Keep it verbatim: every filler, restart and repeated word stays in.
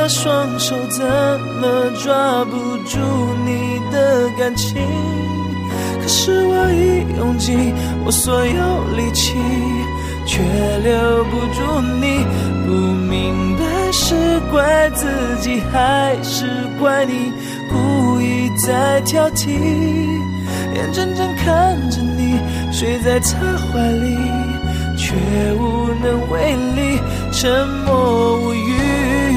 双手怎么抓不住你的感情？可是我已用尽我所有力气，却留不住你。不明白是怪自己还是怪你故意在挑剔，眼睁睁看着你睡在他怀里，却无能为力，沉默无语。